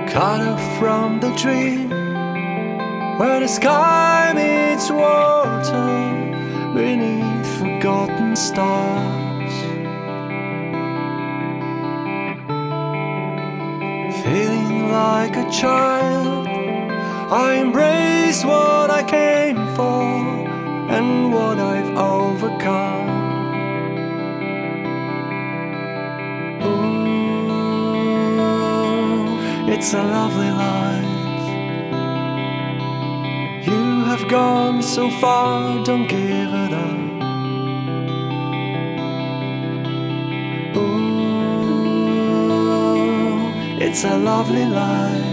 cut off from the dream where the sky meets water beneath forgotten stars. Feeling like a child, I embrace what I came for and what I've overcome. Ooh, it's a lovely life. You have gone so far, don't give it up. Ooh, it's a lovely life.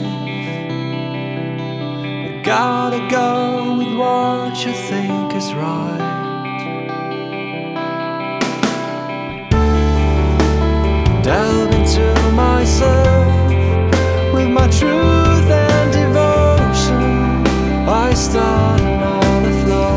You gotta go with what you think is right. Delve into myself with my truth and devotion. I start another flow,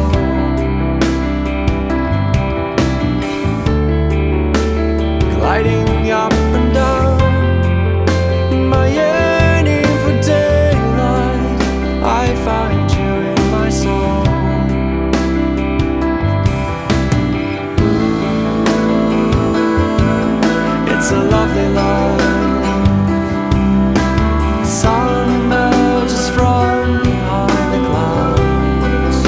gliding up and down in my yearning for daylight. I find you in my soul. It's a lovely life. Sun emerges from behind the clouds.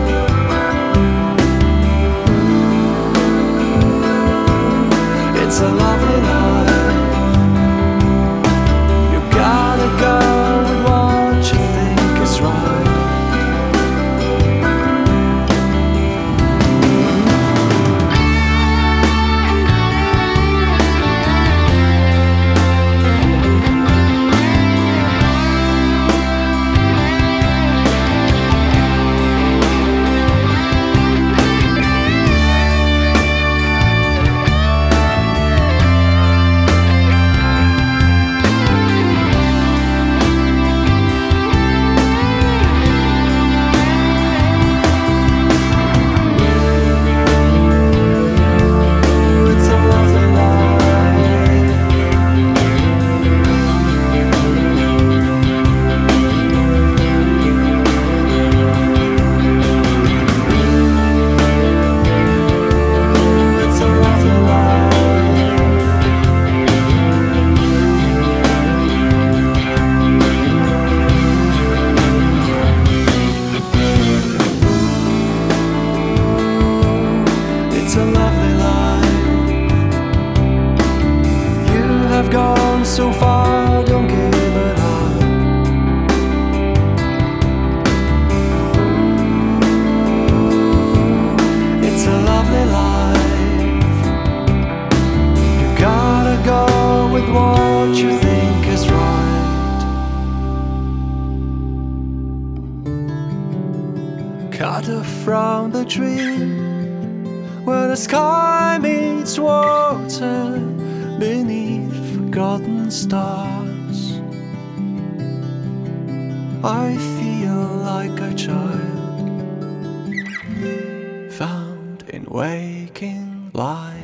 It's a lovely life. You gotta go with what you think is right. It's a lovely life. You have gone so far, don't give it up. It's a lovely life. You gotta go with what you think is right. Cut off from the tree where the sky meets water beneath forgotten stars. I feel like a child found in waking life.